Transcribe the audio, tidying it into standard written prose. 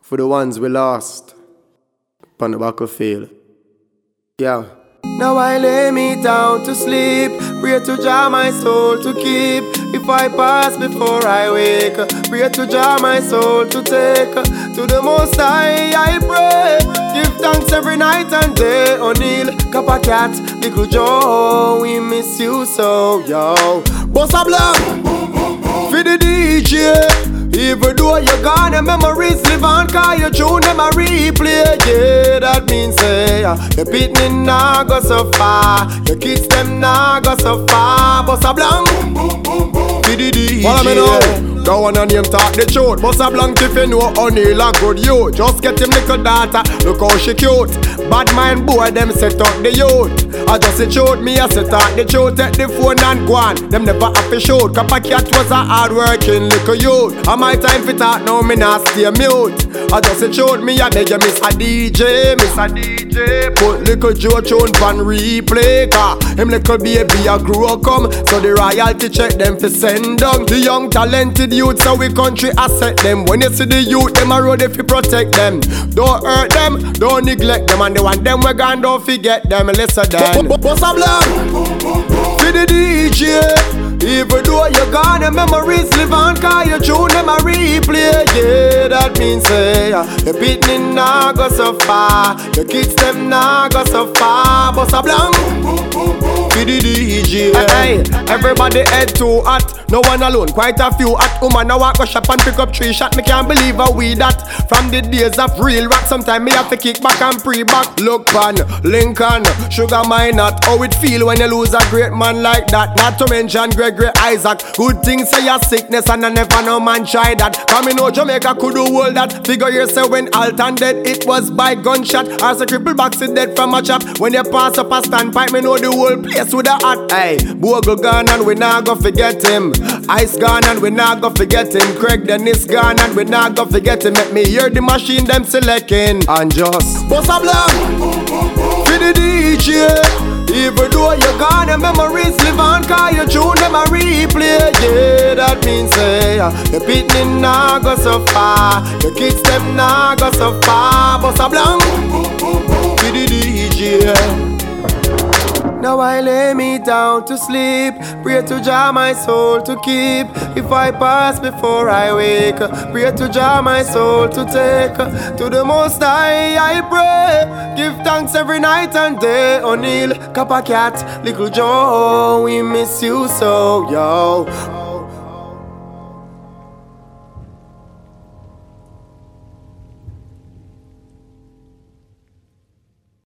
for the ones we lost upon the battlefield. Yeah. Now I lay me down to sleep, pray to Jah my soul to keep. If I pass before I wake, pray to Jah my soul to take. To the Most High I pray, give thanks every night and day. O'Neal, Kappa Cat, Little Joe, we miss you so, yo. Boss a block, for the DJ. Even though you're gone, the memories live on, cause your tune them a replay. Yeah, that means say, your pitney nah go so far, your kids them nah go so far. Boss a blank, follow me now. Go on and him talk the truth. Boss a blank if you know O'Neal a good youth. Just get him little daughter, look how she cute. Bad mind boy, them set up the youth. I just say truth, me I set out the truth. Take the phone and go on, them never have to shoot. Kappa Cat was a hard working little youth. And my time for talk now, me not stay mute. I just say truth, me I beg you miss a DJ, miss a DJ. Put little Joe tune pan replay, car him little baby a grow come. So the royalty check them for send down. The young talented youth, so we country asset them. When you see the youth, them a road if you protect them. Don't hurt them, don't neglect them. And the one them we gone, don't forget them. Listen then. Boss a block, for the DJ. Even though you're gone, the memories live on, cause your tune them a replay. Yeah, that means say, your pitney nah go so far, your kids them nah go so far. Boss a blank, for the DJ. Hey, everybody head too hot, no one alone, quite a few hot woman. Now walk go shop and pick up 3 shots. Me can't believe how we that. From the days of real rap, sometimes me have to kick back and pre-back. Look pan, Lincoln, Sugar Minot, how it feel when you lose a great man like that. Not to mention Gregory Isaac. Good things say your sickness and I never no man try that. Come in know Jamaica could do all that. Figure yourself when Alton dead, it was by gunshot. As a cripple box is dead from a chop. When you pass up a standpipe, me know the whole place with a hot. Hey, Bogle gone and we not go forget him. Ice gone and we not go forget him. Craig Dennis gone and we not go forget him. Make me hear the machine them selecting. And just boss a block, for the DJ. Even though you're gone, the memories live on, cause your tune them a replay. Yeah, that means say, your pitney nah go so far, your kids them nah go so far. Boss a blank, for the DJ. Now I lay me down to sleep, pray to Jah my soul to keep. If I pass before I wake, pray to Jah my soul to take. To the Most High I pray, give thanks every night and day. O'Neal, Kappa Cat, Little Joe, we miss you so, yo.